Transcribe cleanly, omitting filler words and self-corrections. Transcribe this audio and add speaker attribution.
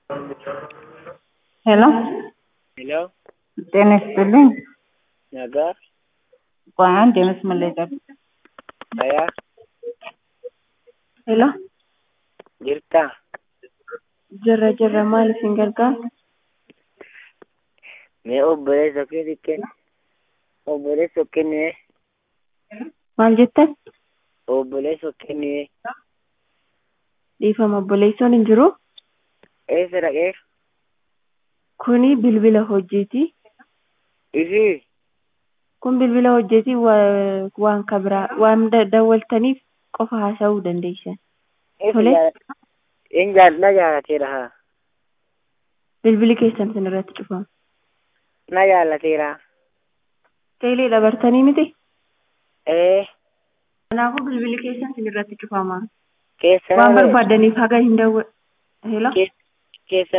Speaker 1: Hello,
Speaker 2: Hello,
Speaker 1: ጤና ይስጥልኝ።
Speaker 2: nagaa,
Speaker 1: እንኳን ደህና መለሳችሁ።
Speaker 2: fayyaa,
Speaker 1: ሄሎ
Speaker 2: jirtaa?
Speaker 1: jirra maal isin gargaara?
Speaker 2: Mee obboleessa kennee
Speaker 1: Maal jettan?
Speaker 2: obboleessa kennee
Speaker 1: Dhiifama obboleessoon hin jiru.
Speaker 2: eessa dhaqee?
Speaker 1: Kuni bilbila hojiiti.
Speaker 2: Ishii
Speaker 1: Kun bilbila hojiiti waan kabraa waan dawwaltaniif qofa haasa'uu dandeessan. Tole
Speaker 2: in jaalateera haa?
Speaker 1: bilbili keessan isin irratti cufama.
Speaker 2: Na jaalateera.
Speaker 1: Teelee dabartanii miti.
Speaker 2: Ee,
Speaker 1: Kanaafuu bilbili keessan isin irratti cufama.
Speaker 2: keessa
Speaker 1: Waan
Speaker 2: malee?
Speaker 1: barbaadaniif haga hin dawwa. Hello.
Speaker 2: Keessa